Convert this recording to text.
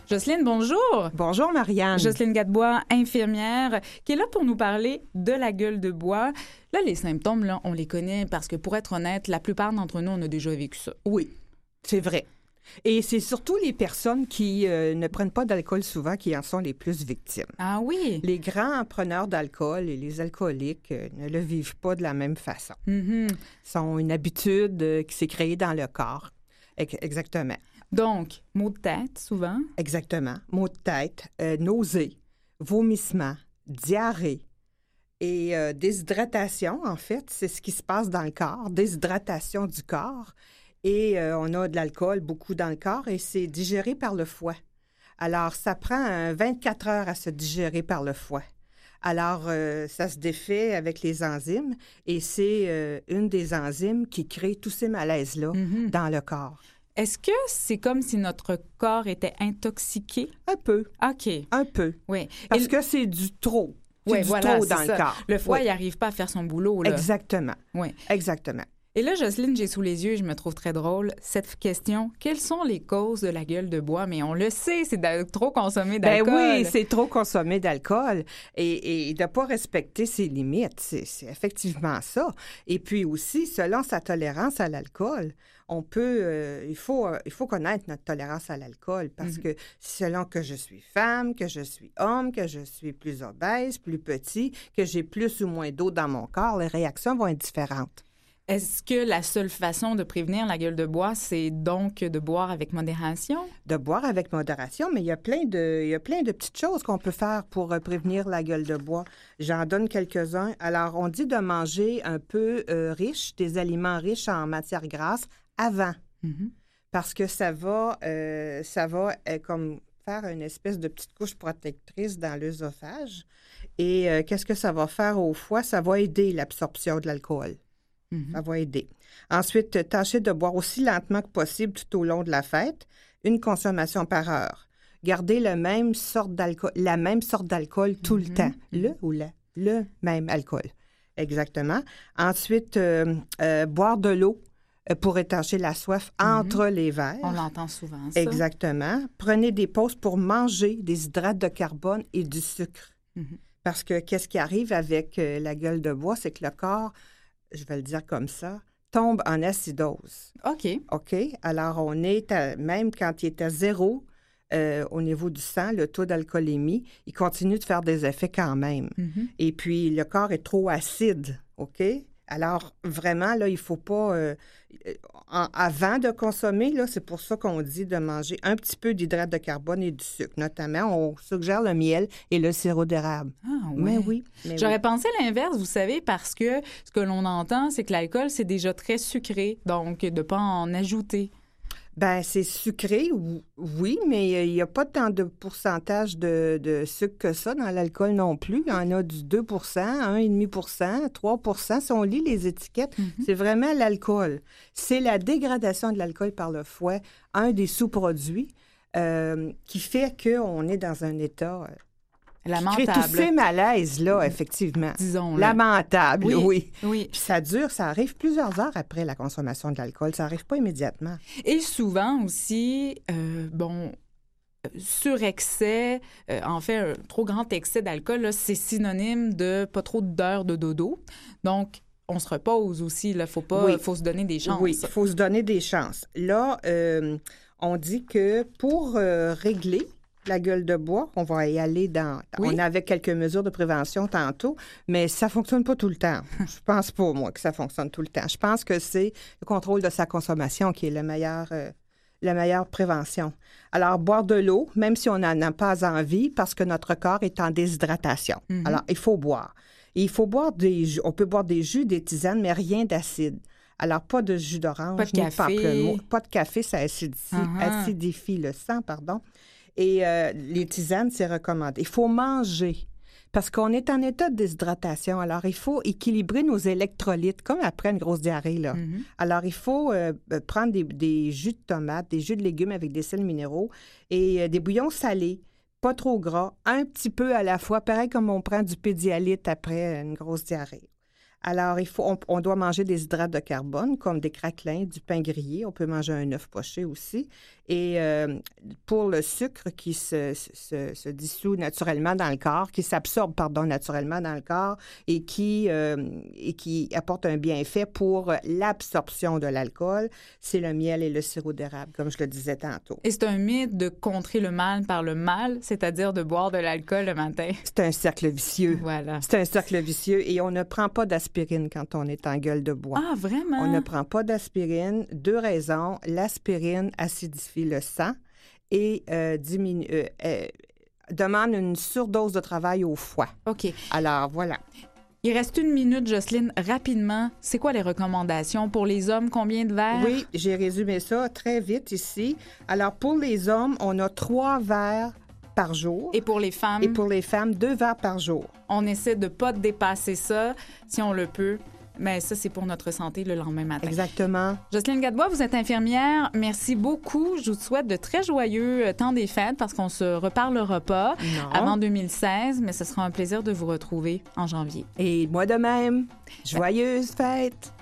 Jocelyne, bonjour. Bonjour, Marianne. Jocelyne Gadebois, infirmière, qui est là pour nous parler de la gueule de bois. Là, les symptômes, là, on les connaît parce que, pour être honnête, la plupart d'entre nous, on a déjà vécu ça. Oui, c'est vrai. Et c'est surtout les personnes qui ne prennent pas d'alcool souvent qui en sont les plus victimes. Ah oui? Les grands preneurs d'alcool et les alcooliques ne le vivent pas de la même façon. Mm-hmm. Ils ont une habitude qui s'est créée dans le corps. Exactement. Donc, maux de tête, souvent. Exactement. Maux de tête, nausées, vomissements, diarrhée et déshydratation, en fait. C'est ce qui se passe dans le corps, déshydratation du corps. Et on a de l'alcool beaucoup dans le corps et c'est digéré par le foie. Alors, ça prend 24 heures à se digérer par le foie. Alors, ça se défait avec les enzymes et c'est une des enzymes qui crée tous ces malaises-là dans le corps. Est-ce que c'est comme si notre corps était intoxiqué? Un peu. OK. Un peu. Oui. Parce que c'est du trop. C'est du trop dans le corps. Le foie, oui. il n'arrive pas à faire son boulot, là. Exactement. Oui. Exactement. Et là, Jocelyne, j'ai sous les yeux, je me trouve très drôle, cette question. Quelles sont les causes de la gueule de bois? Mais on le sait, c'est trop consommer d'alcool. Ben oui, c'est trop consommer d'alcool et de ne pas respecter ses limites. C'est effectivement ça. Et puis aussi, selon sa tolérance à l'alcool, on peut, il faut connaître notre tolérance à l'alcool parce que selon que je suis femme, que je suis homme, que je suis plus obèse, plus petit, que j'ai plus ou moins d'eau dans mon corps, les réactions vont être différentes. Est-ce que la seule façon de prévenir la gueule de bois, c'est donc de boire avec modération? De boire avec modération, mais il y a plein de petites choses qu'on peut faire pour prévenir la gueule de bois. J'en donne quelques-uns. Alors, on dit de manger un peu riche, des aliments riches en matières grasses avant, parce que ça va comme faire une espèce de petite couche protectrice dans l'œsophage. Et qu'est-ce que ça va faire au foie? Ça va aider l'absorption de l'alcool. Ça va aider. Ensuite, tâchez de boire aussi lentement que possible tout au long de la fête, une consommation par heure. Gardez la même sorte d'alcool tout le temps. Le même alcool. Exactement. Ensuite, boire de l'eau pour étancher la soif entre les verres. On l'entend souvent, ça. Exactement. Prenez des pauses pour manger des hydrates de carbone et du sucre. Parce que qu'est-ce qui arrive avec la gueule de bois, c'est que le corps, je vais le dire comme ça, tombe en acidose. OK. OK? Alors, on est, même quand il est à 0 au niveau du sang, le taux d'alcoolémie, il continue de faire des effets quand même. Et puis, le corps est trop acide. OK? Alors, vraiment, là, il ne faut pas... avant de consommer, là, c'est pour ça qu'on dit de manger un petit peu d'hydrate de carbone et du sucre. Notamment, on suggère le miel et le sirop d'érable. Ah oui. Mais oui. J'aurais pensé l'inverse, vous savez, parce que ce que l'on entend, c'est que l'alcool, c'est déjà très sucré, donc de ne pas en ajouter. Bien, c'est sucré, oui, mais il n'y a pas tant de pourcentage de sucre que ça dans l'alcool non plus. Il y en a du 2 1,5 3 si on lit les étiquettes. C'est vraiment l'alcool. C'est la dégradation de l'alcool par le foie, un des sous-produits qui fait qu'on est dans un état... lamentable. Crée tous ces malaises-là, effectivement. Disons-le. Lamentable, oui. Oui. Puis ça dure, ça arrive plusieurs heures après la consommation de l'alcool. Ça n'arrive pas immédiatement. Et souvent aussi, surexcès, en fait, un trop grand excès d'alcool, là, c'est synonyme de pas trop d'heures de dodo. Donc, on se repose aussi, il faut se donner des chances. Oui, il faut se donner des chances. Là, on dit que pour régler la gueule de bois, on va y aller dans... Oui. On avait quelques mesures de prévention tantôt, mais ça ne fonctionne pas tout le temps. Je pense pas, moi, que ça fonctionne tout le temps. Je pense que c'est le contrôle de sa consommation qui est la meilleure prévention. Alors, boire de l'eau, même si on n'en a pas envie, parce que notre corps est en déshydratation. Alors, il faut boire. Et il faut boire on peut boire des jus, des tisanes, mais rien d'acide. Alors, pas de jus d'orange, pas de café. Pas de café, ça acidifie le sang, pardon. Et les tisanes, c'est recommandé. Il faut manger parce qu'on est en état de déshydratation. Alors, il faut équilibrer nos électrolytes, comme après une grosse diarrhée, là. Alors, il faut prendre des jus de tomates, des jus de légumes avec des sels minéraux et des bouillons salés, pas trop gras, un petit peu à la fois, pareil comme on prend du Pédialyte après une grosse diarrhée. Alors, on doit manger des hydrates de carbone, comme des craquelins, du pain grillé. On peut manger un œuf poché aussi. Et pour le sucre qui se dissout naturellement dans le corps, qui s'absorbe, naturellement dans le corps et qui apporte un bienfait pour l'absorption de l'alcool, c'est le miel et le sirop d'érable, comme je le disais tantôt. Et c'est un mythe de contrer le mal par le mal, c'est-à-dire de boire de l'alcool le matin. C'est un cercle vicieux. Voilà. C'est un cercle vicieux et on ne prend pas d'aspirine quand on est en gueule de bois. Ah, vraiment? On ne prend pas d'aspirine. 2 raisons. L'aspirine acidifie le sang et demande une surdose de travail au foie. OK. Alors, voilà. Il reste 1 minute, Jocelyne. Rapidement, c'est quoi les recommandations pour les hommes? Combien de verres? Oui, j'ai résumé ça très vite ici. Alors, pour les hommes, on a 3 verres par jour. Et pour les femmes? Et pour les femmes, 2 verres par jour. On essaie de ne pas dépasser ça, si on le peut. Mais ça, c'est pour notre santé le lendemain matin. Exactement. Jocelyne Gadebois, vous êtes infirmière. Merci beaucoup. Je vous souhaite de très joyeux temps des fêtes parce qu'on se reparlera pas avant 2016, mais ce sera un plaisir de vous retrouver en janvier. Et moi de même. Joyeuses fêtes!